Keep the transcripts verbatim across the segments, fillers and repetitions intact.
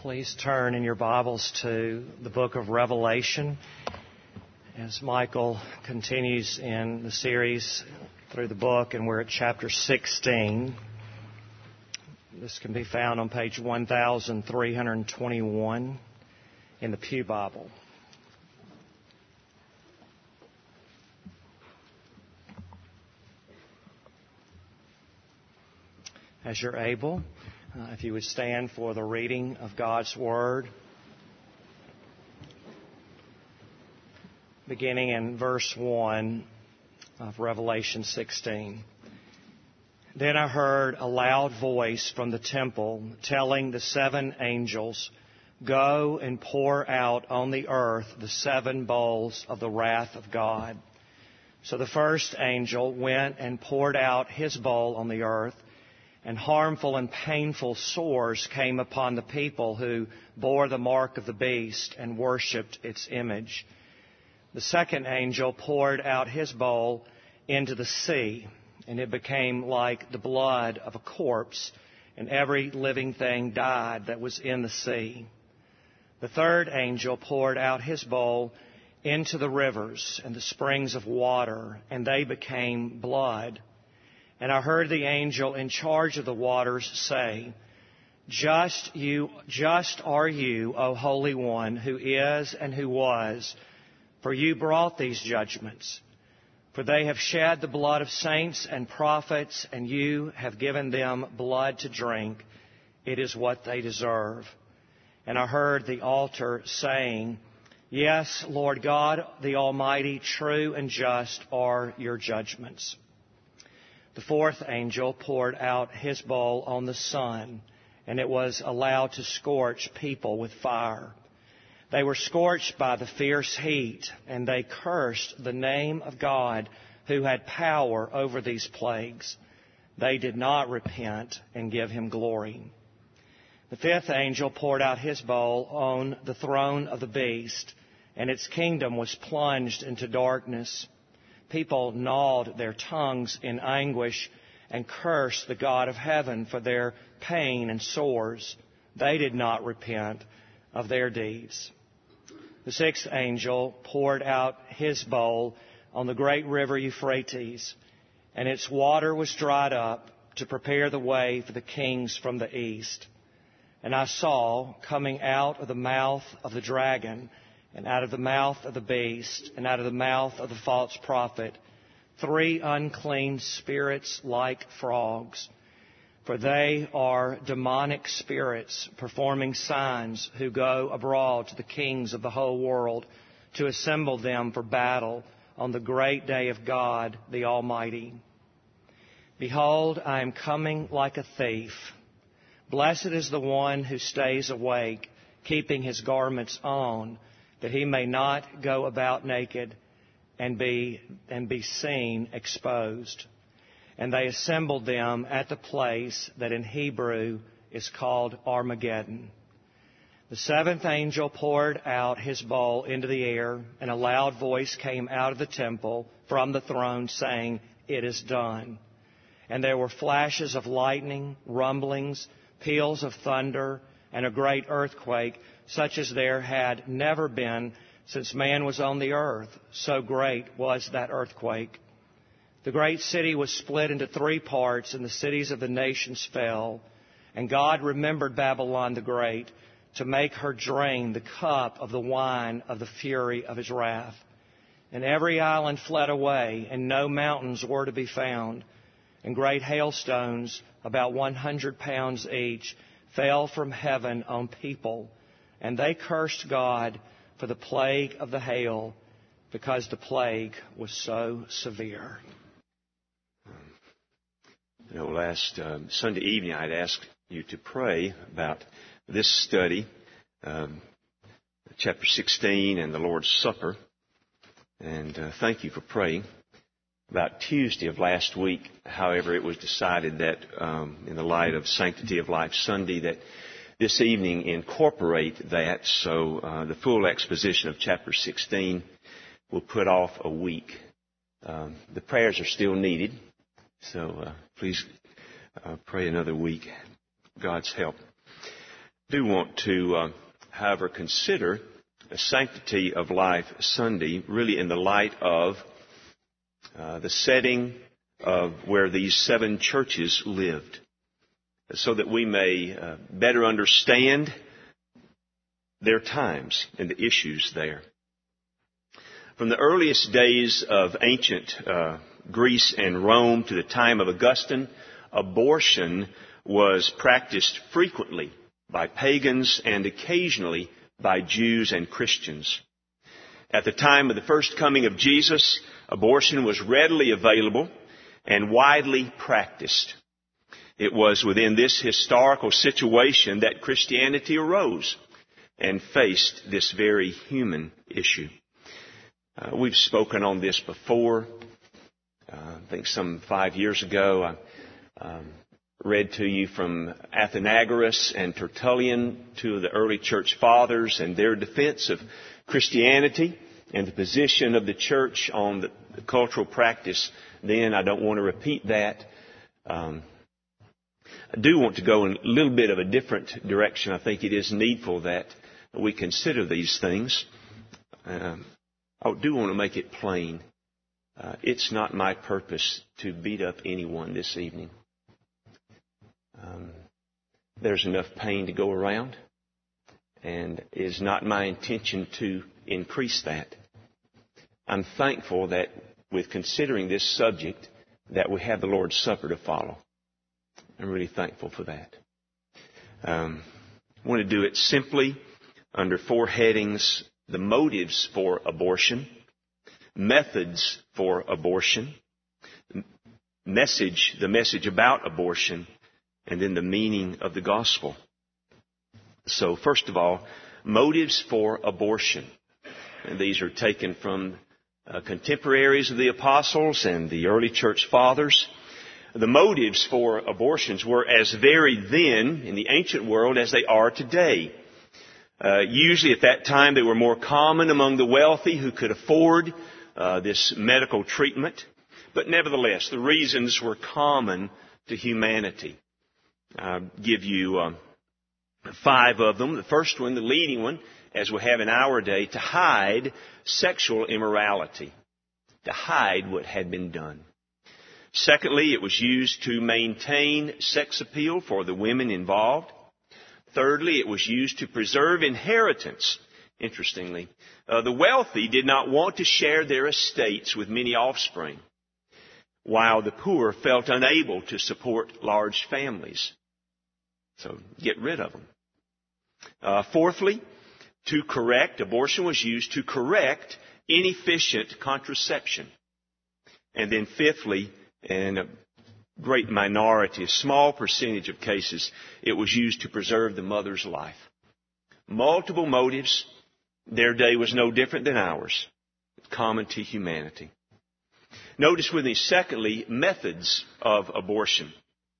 Please turn in your Bibles to the book of Revelation as Michael continues in the series through the book, and we're at chapter sixteen. This can be found on page one thousand three hundred twenty-one in the Pew Bible. As you're able, Uh, if you would stand for the reading of God's Word, beginning in verse one of Revelation sixteen. Then I heard a loud voice from the temple telling the seven angels, "Go and pour out on the earth the seven bowls of the wrath of God." So the first angel went and poured out his bowl on the earth, and harmful and painful sores came upon the people who bore the mark of the beast and worshipped its image. The second angel poured out his bowl into the sea, and it became like the blood of a corpse, and every living thing died that was in the sea. The third angel poured out his bowl into the rivers and the springs of water, and they became blood. And I heard the angel in charge of the waters say, Just you, just are you, O Holy One, who is and who was, for you brought these judgments. For they have shed the blood of saints and prophets, and you have given them blood to drink. It is what they deserve. And I heard the altar saying, Yes, Lord God, the Almighty, true and just are your judgments. The fourth angel poured out his bowl on the sun, and it was allowed to scorch people with fire. They were scorched by the fierce heat, and they cursed the name of God who had power over these plagues. They did not repent and give him glory. The fifth angel poured out his bowl on the throne of the beast, and its kingdom was plunged into darkness. People gnawed their tongues in anguish and cursed the God of heaven for their pain and sores. They did not repent of their deeds. The sixth angel poured out his bowl on the great river Euphrates, and its water was dried up to prepare the way for the kings from the east. And I saw, coming out of the mouth of the dragon, and out of the mouth of the beast, and out of the mouth of the false prophet, three unclean spirits like frogs. For they are demonic spirits performing signs, who go abroad to the kings of the whole world to assemble them for battle on the great day of God the Almighty. Behold, I am coming like a thief. Blessed is the one who stays awake, keeping his garments on, that he may not go about naked and be and be seen exposed. And they assembled them at the place that in Hebrew is called Armageddon. The seventh angel poured out his bowl into the air, and a loud voice came out of the temple from the throne saying, It is done. And there were flashes of lightning, rumblings, peals of thunder, and a great earthquake, such as there had never been since man was on the earth. So great was that earthquake. The great city was split into three parts, and the cities of the nations fell. And God remembered Babylon the Great to make her drain the cup of the wine of the fury of his wrath. And every island fled away, and no mountains were to be found. And great hailstones, about one hundred pounds each, fell from heaven on people. And they cursed God for the plague of the hail, because the plague was so severe. You know, last um, Sunday evening, I'd asked you to pray about this study, um, chapter sixteen and the Lord's Supper. And uh, thank you for praying. About Tuesday of last week, however, it was decided that um, in the light of Sanctity of Life Sunday, that this evening incorporate that. So uh, the full exposition of chapter sixteen will put off a week. Um, the prayers are still needed, so uh, please uh, pray another week. God's help. do want to, uh, however, consider the Sanctity of Life Sunday really in the light of uh, the setting of where these seven churches lived, so that we may uh, better understand their times and the issues there. From the earliest days of ancient uh, Greece and Rome to the time of Augustine, abortion was practiced frequently by pagans and occasionally by Jews and Christians. At the time of the first coming of Jesus, abortion was readily available and widely practiced. It was within this historical situation that Christianity arose and faced this very human issue. Uh, we've spoken on this before. Uh, I think some five years ago, I um, read to you from Athenagoras and Tertullian, two of the early church fathers, and their defense of Christianity and the position of the church on the, the cultural practice then. I don't want to repeat that. Um, I do want to go in a little bit of a different direction. I think it is needful that we consider these things. Um, I do want to make it plain. Uh, it's not my purpose to beat up anyone this evening. Um, there's enough pain to go around, and it is not my intention to increase that. I'm thankful that with considering this subject that we have the Lord's Supper to follow. I'm really thankful for that. Um, I want to do it simply under four headings: the motives for abortion, methods for abortion, message, the message about abortion, and then the meaning of the gospel. So first of all, motives for abortion. And these are taken from uh, contemporaries of the apostles and the early church fathers. The motives for abortions were as varied then in the ancient world as they are today. Uh, usually at that time they were more common among the wealthy who could afford uh, this medical treatment. But nevertheless, the reasons were common to humanity. I'll give you uh, five of them. The first one, the leading one, as we have in our day, to hide sexual immorality, to hide what had been done. Secondly, it was used to maintain sex appeal for the women involved. Thirdly, it was used to preserve inheritance. Interestingly, uh, the wealthy did not want to share their estates with many offspring, while the poor felt unable to support large families. So get rid of them. Uh, fourthly, to correct, abortion was used to correct inefficient contraception. And then fifthly, in a great minority, a small percentage of cases, it was used to preserve the mother's life. Multiple motives. Their day was no different than ours. Common to humanity. Notice with me, secondly, methods of abortion.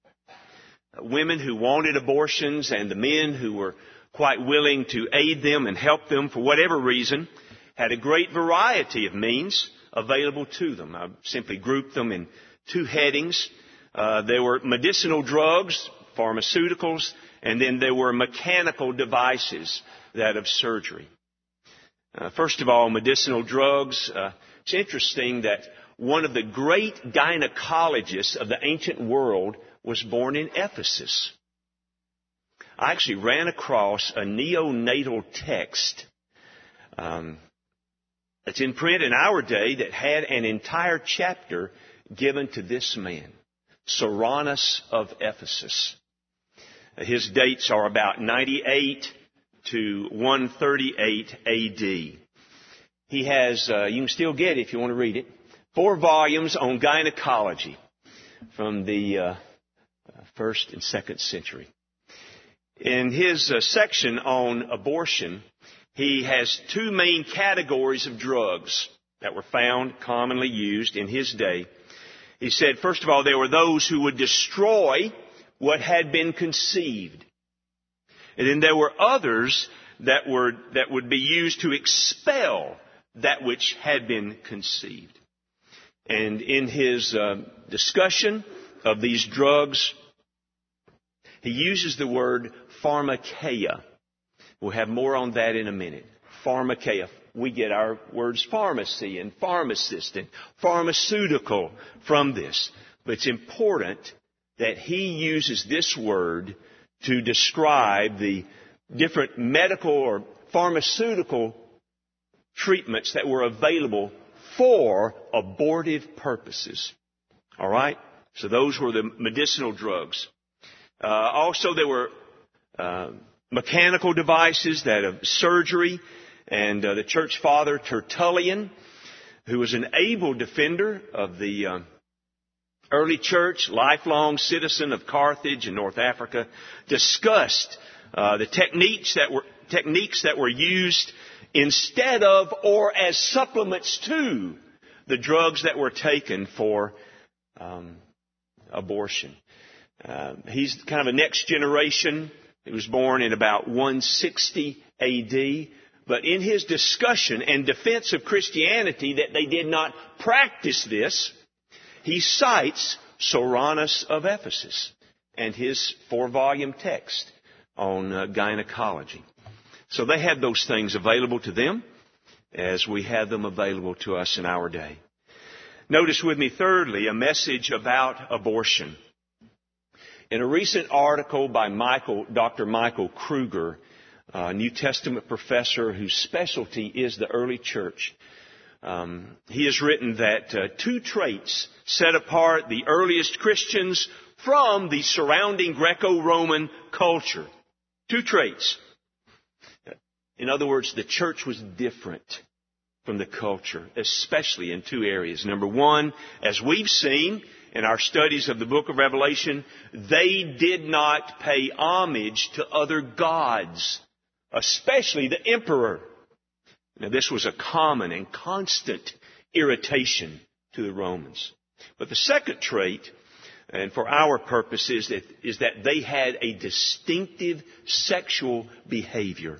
Women who wanted abortions and the men who were quite willing to aid them and help them for whatever reason had a great variety of means available to them. I simply grouped them in two headings. Uh, there were medicinal drugs, pharmaceuticals, and then there were mechanical devices, that of surgery. Uh, first of all, medicinal drugs. Uh, it's interesting that one of the great gynecologists of the ancient world was born in Ephesus. I actually ran across a neonatal text um, that's in print in our day that had an entire chapter given to this man, Soranus of Ephesus. His dates are about ninety-eight to one thirty-eight A D. He has, uh, you can still get it if you want to read it, four volumes on gynecology from the uh, first and second century. In his uh, section on abortion, he has two main categories of drugs that were found commonly used in his day. He said, first of all, there were those who would destroy what had been conceived. And then there were others that were that would be used to expel that which had been conceived. And in his uh, discussion of these drugs, He uses the word pharmakeia. We'll have more on that in a minute. Pharmakeia. We get our words pharmacy and pharmacist and pharmaceutical from this. But it's important that he uses this word to describe the different medical or pharmaceutical treatments that were available for abortive purposes. All right? So those were the medicinal drugs. Uh, also, there were uh, mechanical devices that of surgery. And uh, the church father Tertullian, who was an able defender of the uh, early church, lifelong citizen of Carthage in North Africa, discussed uh, the techniques that were techniques that were used instead of or as supplements to the drugs that were taken for um, abortion. Uh, he's kind of a next generation. He was born in about one sixty A D. But in his discussion and defense of Christianity that they did not practice this, he cites Soranus of Ephesus and his four-volume text on uh, gynecology. So they had those things available to them as we have them available to us in our day. Notice with me, thirdly, a message about abortion. In a recent article by Michael, Doctor Michael Kruger, a New Testament professor whose specialty is the early church, um, he has written that uh, two traits set apart the earliest Christians from the surrounding Greco-Roman culture. Two traits. In other words, the church was different from the culture, especially in two areas. Number one, as we've seen in our studies of the book of Revelation, they did not pay homage to other gods, especially the emperor. Now, this was a common and constant irritation to the Romans. But the second trait, and for our purpose, is that, is that they had a distinctive sexual behavior.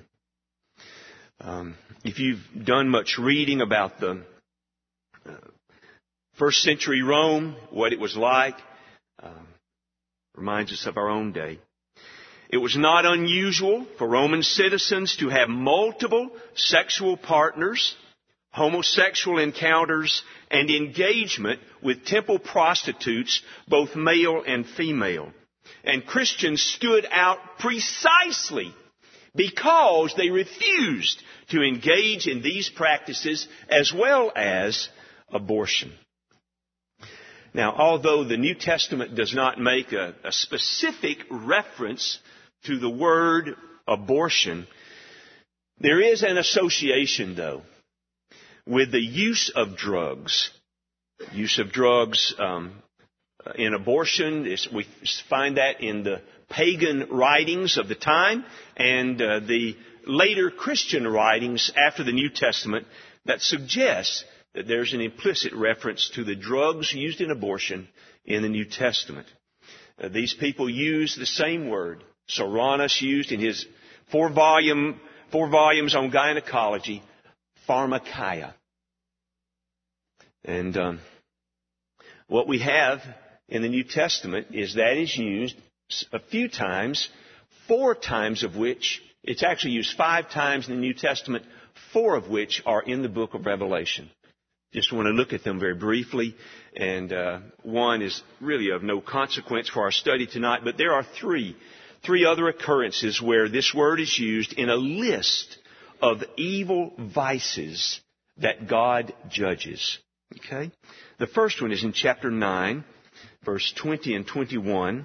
Um, if you've done much reading about the uh, first century Rome, what it was like, um, reminds us of our own day. It was not unusual for Roman citizens to have multiple sexual partners, homosexual encounters, and engagement with temple prostitutes, both male and female. And Christians stood out precisely because they refused to engage in these practices as well as abortion. Now, although the New Testament does not make a, a specific reference to the word abortion, there is an association, though, with the use of drugs. Use of drugs um, in abortion, is, we find that in the pagan writings of the time and uh, the later Christian writings after the New Testament that suggest that there's an implicit reference to the drugs used in abortion in the New Testament. Uh, these people use the same word. Soranus used in his four volume, four volumes on gynecology, pharmakeia. And um, what we have in the New Testament is that is used a few times, four times of which, it's actually used five times in the New Testament, four of which are in the book of Revelation. Just want to look at them very briefly, and uh, one is really of no consequence for our study tonight, but there are three, three other occurrences where this word is used in a list of evil vices that God judges. Okay? The first one is in chapter nine, verse twenty and twenty-one.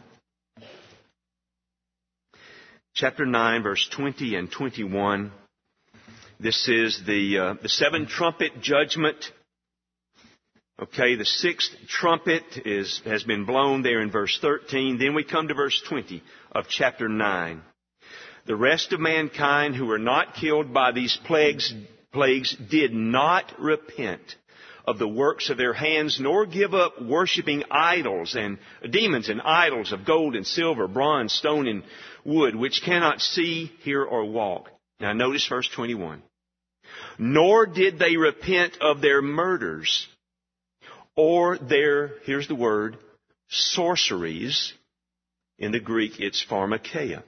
Chapter nine, verse twenty and twenty-one. This is the uh, the seven trumpet judgment. Okay, the sixth trumpet is has been blown there in verse thirteen. Then we come to verse twenty of chapter nine. The rest of mankind who were not killed by these plagues, plagues did not repent of the works of their hands, nor give up worshiping idols and demons and idols of gold and silver, bronze, stone, and wood, which cannot see, hear, or walk. Now notice verse twenty-one. Nor did they repent of their murders, or their, here's the word, sorceries, In the Greek, it's pharmakeia.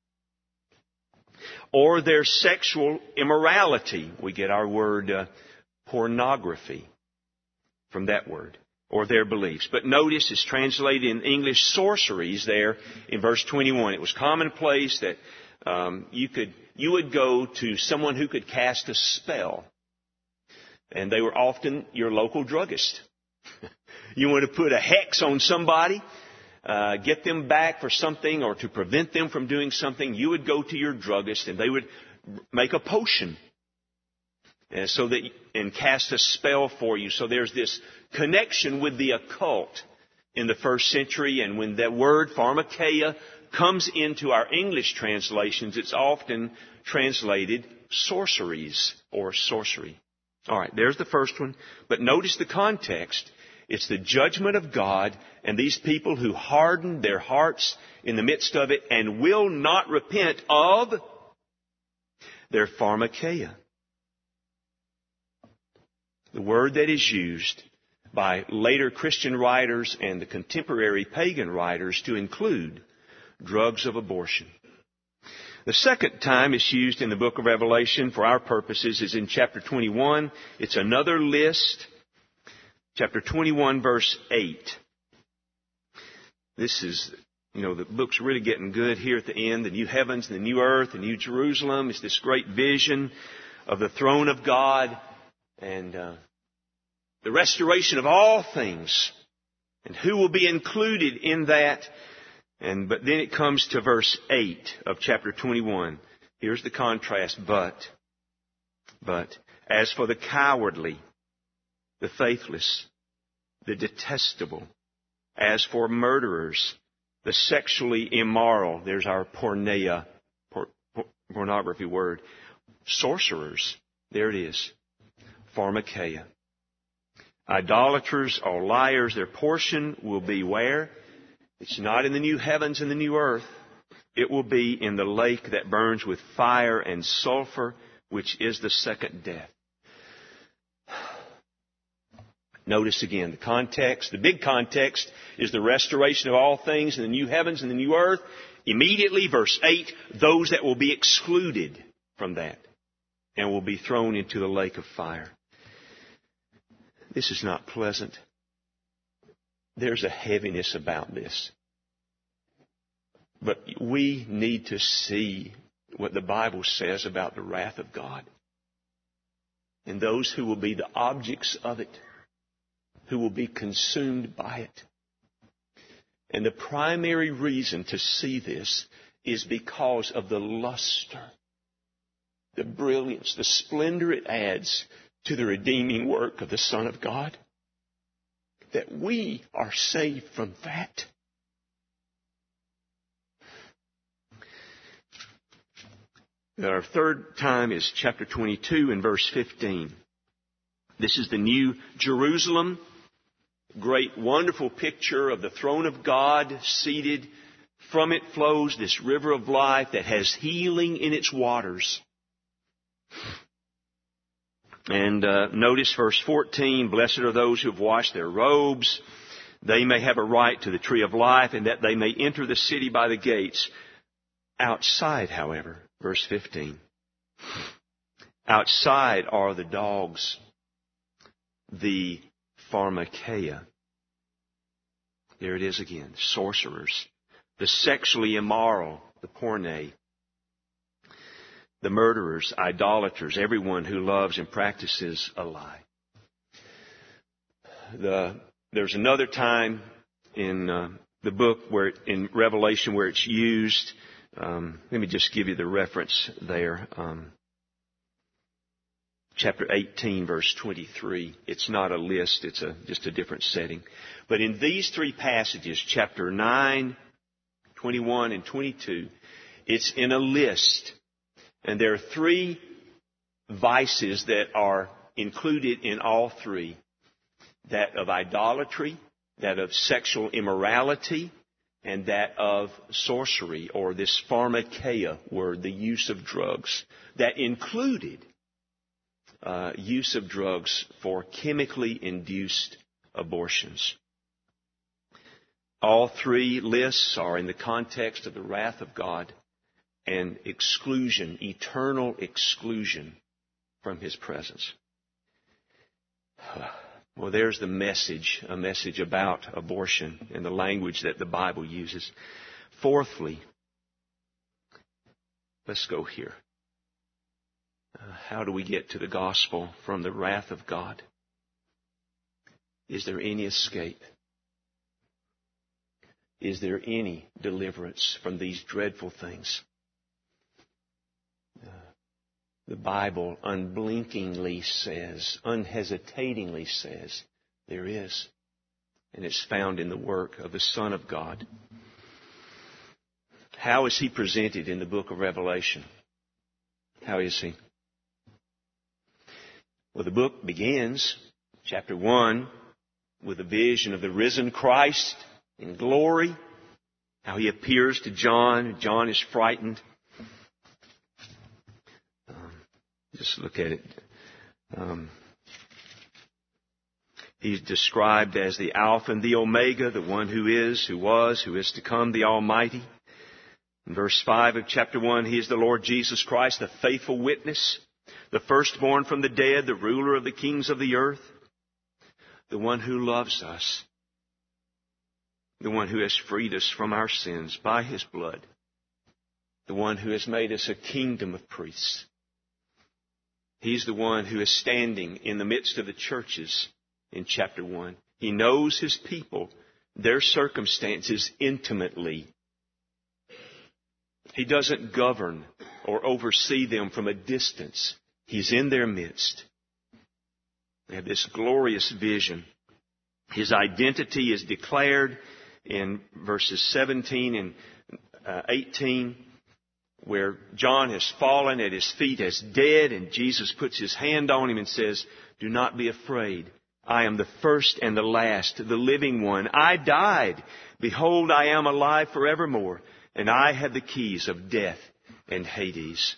Or their sexual immorality. We get our word uh, pornography from that word. Or their beliefs. But notice it's translated in English sorceries there in verse twenty-one. It was commonplace that um, you could you would go to someone who could cast a spell. And they were often your local druggist. You want to put a hex on somebody, uh, get them back for something or to prevent them from doing something, you would go to your druggist and they would make a potion. And so that, and cast a spell for you. So there's this connection with the occult in the first century. And when that word pharmakeia comes into our English translations, it's often translated sorceries or sorcery. All right, there's the first one. But notice the context. It's the judgment of God and these people who harden their hearts in the midst of it and will not repent of their pharmakeia. The word that is used by later Christian writers and the contemporary pagan writers to include drugs of abortion. The second time it's used in the book of Revelation for our purposes is in chapter twenty-one. It's another list. Chapter twenty-one, verse eight. This is, you know, the book's really getting good here at the end. The new heavens, the new earth, the new Jerusalem. It's this great vision of the throne of God and uh, the restoration of all things. And who will be included in that? And but then it comes to verse eight of chapter twenty-one. Here's the contrast. But, but, as for the cowardly, the faithless, the detestable, as for murderers, the sexually immoral, there's our porneia, por, por, pornography word, sorcerers, there it is, pharmakeia. Idolaters or liars, their portion will be where? It's not in the new heavens and the new earth. It will be in the lake that burns with fire and sulfur, which is the second death. Notice again the context. The big context is the restoration of all things in the new heavens and the new earth. Immediately, verse eight, those that will be excluded from that and will be thrown into the lake of fire. This is not pleasant. There's a heaviness about this. But we need to see what the Bible says about the wrath of God. And those who will be the objects of it, who will be consumed by it. And the primary reason to see this is because of the luster, the brilliance, the splendor it adds to the redeeming work of the Son of God. That we are saved from that. Our third time is chapter twenty-two and verse fifteen. This is the new Jerusalem. Great, wonderful picture of the throne of God seated. From it flows this river of life that has healing in its waters. And uh, notice verse fourteen, blessed are those who have washed their robes. They may have a right to the tree of life and that they may enter the city by the gates. Outside, however, verse fifteen, outside are the dogs, the pharmakeia. There it is again, sorcerers, the sexually immoral, the porne, the murderers, idolaters, everyone who loves and practices a lie. The, there's another time in uh, the book where in Revelation where it's used. Um, let me just give you the reference there. Um, chapter eighteen, verse twenty-three. It's not a list. It's a, just a different setting. But in these three passages, chapter nine, twenty-one, and twenty-two, it's in a list. And there are three vices that are included in all three. That of idolatry, that of sexual immorality, and that of sorcery, or this pharmakeia word, the use of drugs. That included uh, use of drugs for chemically induced abortions. All three lists are in the context of the wrath of God and exclusion, eternal exclusion from His presence. Well, there's the message, a message about abortion and the language that the Bible uses. Fourthly, let's go here. Uh, how do we get to the gospel from the wrath of God? Is there any escape? Is there any deliverance from these dreadful things? Uh, the Bible unblinkingly says, unhesitatingly says, there is. And it's found in the work of the Son of God. How is He presented in the book of Revelation? How is He? Well, the book begins, chapter one, with a vision of the risen Christ in glory, how He appears to John. John is frightened. Um, just look at it. Um, he's described as the Alpha and the Omega, the one who is, who was, who is to come, the Almighty. In verse five of chapter one, He is the Lord Jesus Christ, the faithful witness, the firstborn from the dead, the ruler of the kings of the earth, the one who loves us, the one who has freed us from our sins by His blood, the one who has made us a kingdom of priests. He's the one who is standing in the midst of the churches in chapter one. He knows His people, their circumstances intimately. He doesn't govern or oversee them from a distance. He's in their midst. They have this glorious vision. His identity is declared in verses seventeen and uh, eighteen, where John has fallen at His feet as dead, and Jesus puts His hand on him and says, "Do not be afraid. I am the first and the last, the living one. I died. Behold, I am alive forevermore, and I have the keys of death and Hades."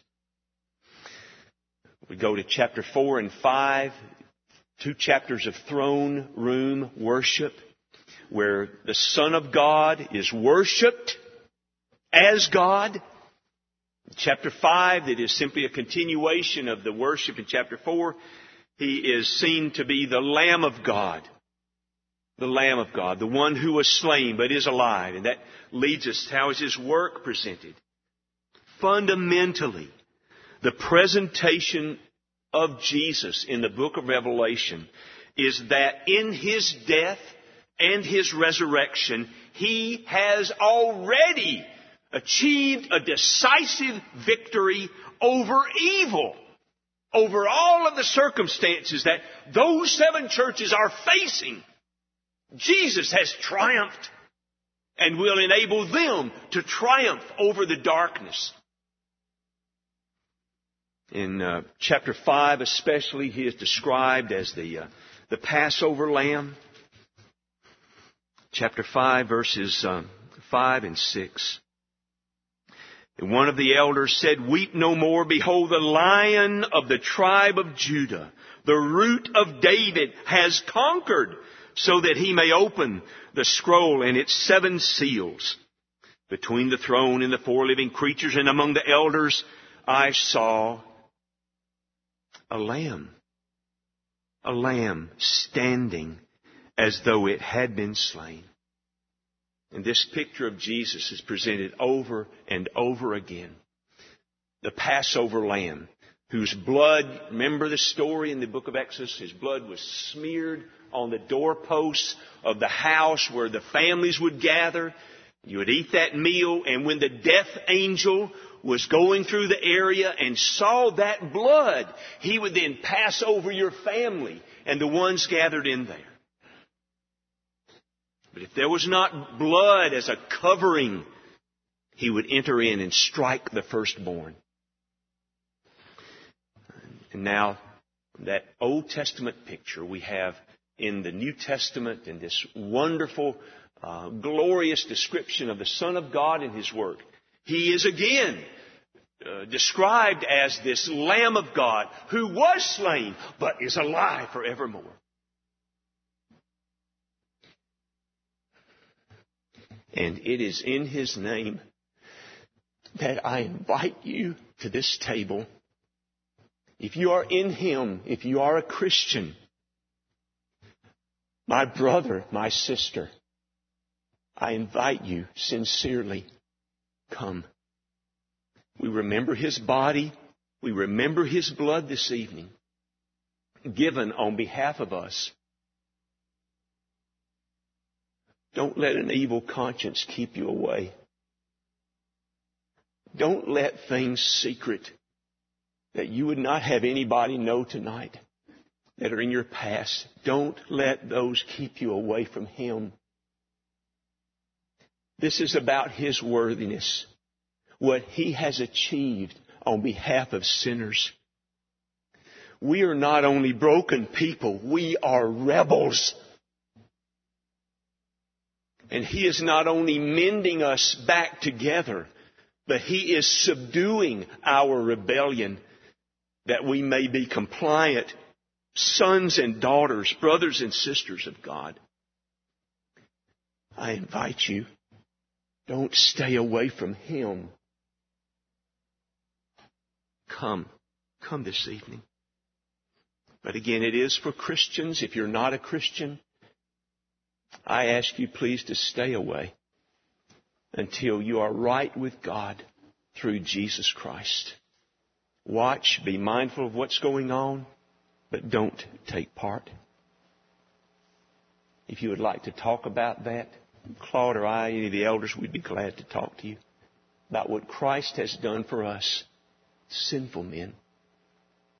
We go to chapter four and five, two chapters of throne room worship, where the Son of God is worshipped as God. Chapter five, that is simply a continuation of the worship in chapter four. He is seen to be the Lamb of God. The Lamb of God, the one who was slain but is alive. And that leads us to how is His work presented. Fundamentally, the presentation of Jesus in the book of Revelation is that in His death and His resurrection, He has already achieved a decisive victory over evil, over all of the circumstances that those seven churches are facing. Jesus has triumphed and will enable them to triumph over the darkness. In uh, chapter five especially, He is described as the, uh, the Passover Lamb. Chapter five, verses um, five and six. And one of the elders said, "Weep no more. Behold, the Lion of the tribe of Judah, the Root of David, has conquered, so that He may open the scroll and its seven seals. Between the throne and the four living creatures and among the elders, I saw a lamb, a lamb standing as though it had been slain." And this picture of Jesus is presented over and over again. The Passover lamb, whose blood, remember the story in the book of Exodus? His blood was smeared on the doorposts of the house where the families would gather. You would eat that meal, and when the death angel was going through the area and saw that blood, he would then pass over your family and the ones gathered in there. But if there was not blood as a covering, he would enter in and strike the firstborn. And now, that Old Testament picture we have in the New Testament, in this wonderful, uh, glorious description of the Son of God and His work. He is again uh, described as this Lamb of God who was slain but is alive forevermore. And it is in His name that I invite you to this table. If you are in Him, if you are a Christian, my brother, my sister, I invite you sincerely, come. We remember His body. We remember His blood this evening, given on behalf of us. Don't let an evil conscience keep you away. Don't let things secret that you would not have anybody know tonight that are in your past. Don't let those keep you away from Him. This is about His worthiness, what He has achieved on behalf of sinners. We are not only broken people, we are rebels. And He is not only mending us back together, but He is subduing our rebellion that we may be compliant sons and daughters, brothers and sisters of God. I invite you, don't stay away from Him. Come. Come this evening. But again, it is for Christians. If you're not a Christian, I ask you please to stay away until you are right with God through Jesus Christ. Watch, be mindful of what's going on, but don't take part. If you would like to talk about that, Claude or I, any of the elders, we'd be glad to talk to you about what Christ has done for us, sinful men.